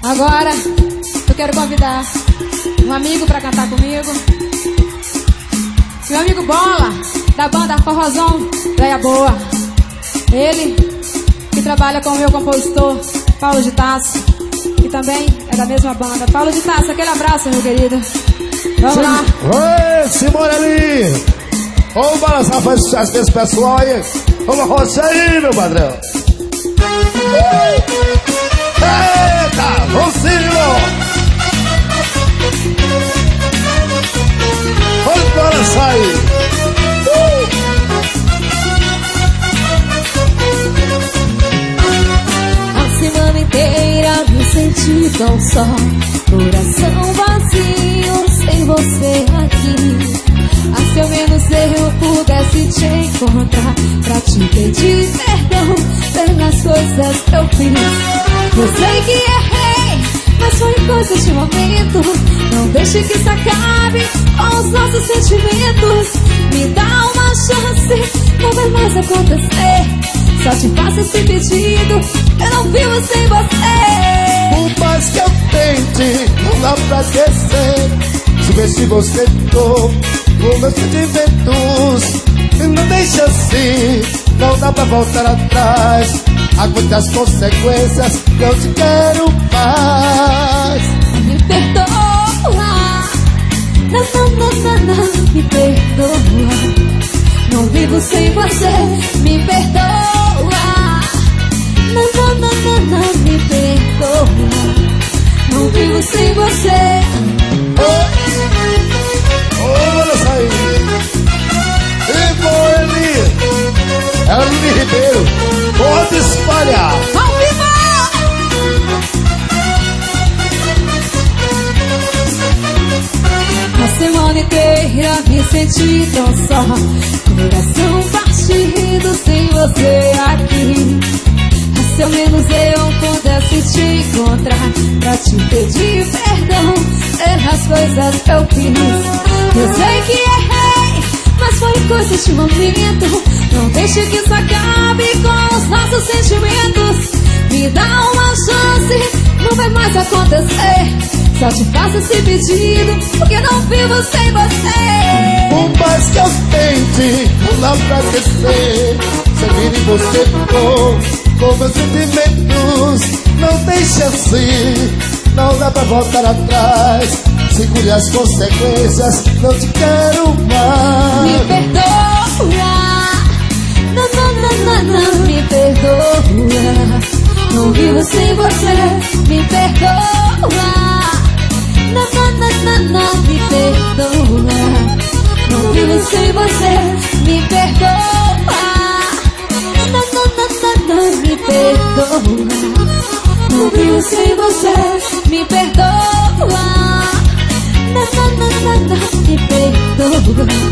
Agora eu quero convidar um amigo pra cantar comigo. Meu amigo Bola, da banda Forrozão Véia Boa. Ele que trabalha com o meu compositor Paulo de Tasso, que também é da mesma banda. Paulo de Tasso, aquele abraço, meu querido. Vamos lá. Oi, Simone ali. Vamos balançar pra esse pessoal aí. Vamos roçar aí, meu padrão. Eita, vamos sim, vamos balançar aí. A semana inteira me senti tão só, coração vazio sem você aqui. Ah, se ao menos eu pudesse te encontrar pra te pedir perdão pelas coisas que eu fiz. Eu sei que errei, mas foi coisa de momento. Não deixe que isso acabe com os nossos sentimentos. Me dá uma chance, não vai mais acontecer. Só te faço esse pedido, eu não vivo sem você. Por mais que eu tente, não dá pra esquecer. Se vê se você tocou com meus sentimentos. E não deixa assim, não dá pra voltar atrás. Aguente as consequências, eu te quero mais. Me perdoa, não, me perdoa. Não vivo sem você, me perdoa. Não, me perdoa. Não vivo sem você. Olha só aí. E Boeli, Eline Ribeiro, pode espalhar. Ao vivo! A semana inteira me senti tão só, coração partido sem você aqui. Se ao menos eu pudesse te encontrar pra te pedir perdão pelas coisas que eu fiz. Eu sei que errei, mas foi coisa de momento. Não deixe que isso acabe com os nossos sentimentos. Me dá uma chance, não vai mais acontecer. Só te faço esse pedido, porque não vivo sem você. Por mais que eu tente, não dá pra esquecer. Seguir em você com meus sentimentos. Não deixe assim, não dá pra voltar atrás. Segure as consequências, não te quero mais. Me perdoa, não, me perdoa. Não vivo sem você, me perdoa. Não, me perdoa. Não vivo sem você, me perdoa. Não, me perdoa. Não vivo sem você, me perdoa. Não, me perdoa.